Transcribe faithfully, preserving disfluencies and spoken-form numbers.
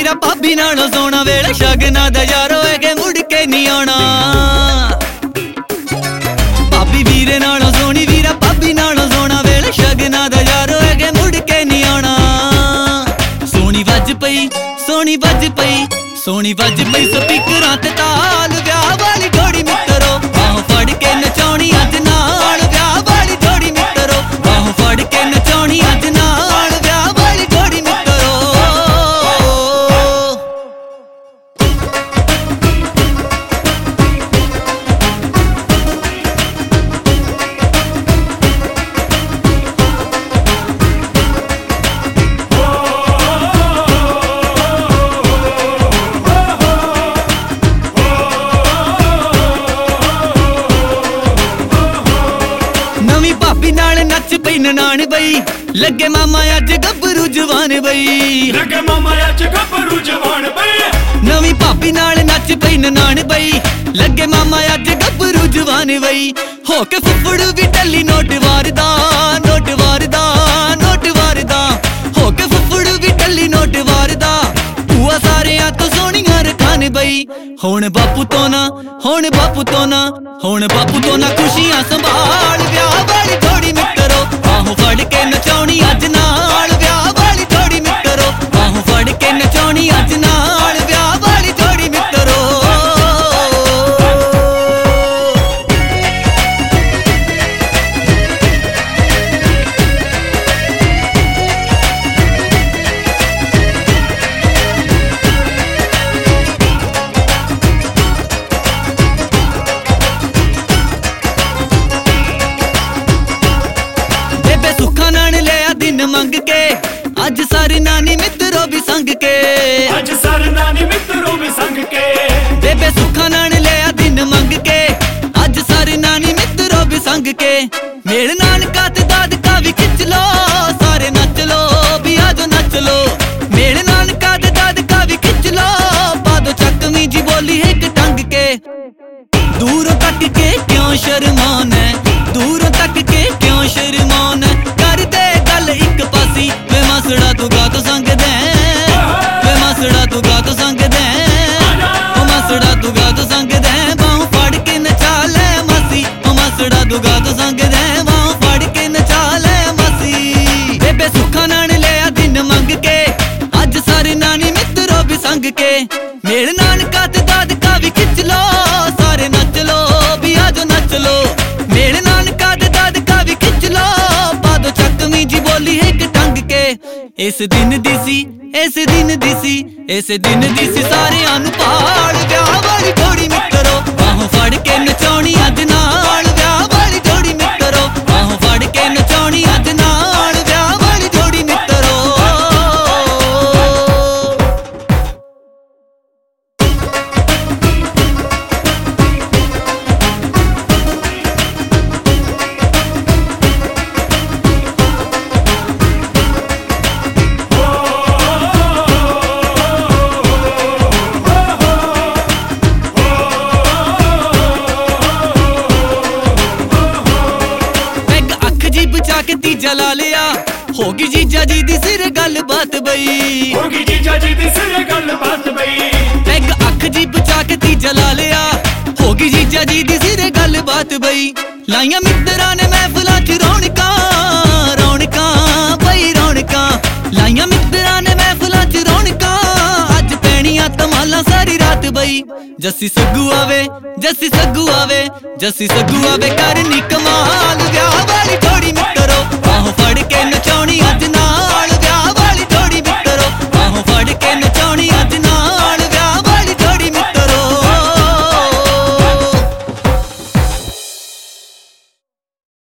ਵੀਰਾ भाभी नालों सोना वेले शगना दा यारो है मुड़ के नहीं आना। भाभी वीरे नालों सोनी वीरा भाभी नालों सोना वेले शगना दा यारो है मुड़ के नहीं आना। सोनी वज पई सोनी वज पई सोनी वज पई स्पीकरां ते ताल व्याह वाली जोड़ी मित्रो बाहों फड़ के नचाउणी अज नाल व्याह वाली जोड़ी मित्रो बाहों फड़ के नचाउणी अज नाल व्याह वाली जोड़ी मित्रो। नवी भाभी नाल नच पई ननान बई लगे मामा अज गभरू जवान बई लगे मामा अज गभरू जवान बई। नवी भाभी नाल नच पई ननान बई लगे मामा अज गभरू जवान बई। हो के फुफड़ू भी टली नोट वारदा नोट वारदा नोट वारदा हो के फुफड़ू भी टली नोट वारदा बुआ सारियां तो सोहणियां रखान बई। हुण बापू तो ना हुण बापू तो ना हुण बापू तो ना खुशियां संभाल व्याह वाली जोड़ी मित्रो बाहों फड़ के नचाउणी अज नाल व्याह वाली जोड़ी मित्रो बाहों फड़ के नचाउणी अज नाल व्याह वाली जोड़ी मित्रो। बेबे सुखा नान लिया दिन मंग के अज सारे नानी मित्रों भी संग के अज सारे नानी मित्रों भी संग के। बेबे सुखा नान लिया दिन मंग के अज सारे नानी मित्रों भी संग के। मेल नानका ते दादका भी खिच लो सारे नच लो भी आजो नच लो। मेल नानका ते दादका भी खिच लो पादो चकमी जी बोली एक टंग के। दूरों तक के क्यों शर्माना दूरों तक के क्यों शर्माना कर दे गल एक पासी वे मासड़ा तू गा तो संग दे वे मासड़ा तू गा तो संग दे ओ मासड़ा तू गा तो संग दे बाहों फड़ के नचा ले मासी ओ मासड़ा तू गा तो संग दे बाहों फड़ के नचा ले मासी। बेबे सुखा नान लिया दिन मंग के अज सारे नानी मित्रों भी संग के। मेल नानका ते दादका भी खिच लो सारे नच लो भी आजो नच लो। मेल नानका ते दादका भी खिच लो पादो चकमी जी बोली एक टंग के। इस दिन दी सी इस दिन दी सी इस दिन दी सी सारे अनु पहाड़ व्याह वाली जोड़ी मित्रो बाहों फड़ के नचाउणी अज नाल व्याह वाली जोड़ी मित्रो बाहों फड़ के नचाउणी अज नाल व्याह वाली जोड़ी मित्रो। तीजा ला लिया होगी जीजा जी दी सिर गल बात बई होगी जीजा जी दी सिर गल बात बई। पैग अख जी बचा के तीजा ला लिया होगी जीजा जी दी सिर गल बात बई। लाइया मित्तरां ने महफिलां च रौनकां रौनकां बई रौनकां लाइया मित्तरां ने महफिलां च रौनकां अज पैणियां धमालां सारी रात बई। जस्सी सग्गू आवे जस्सी सग्गू आवे जस्सी सग्गू आवे करनी कमाल व्याह वाली जोड़ी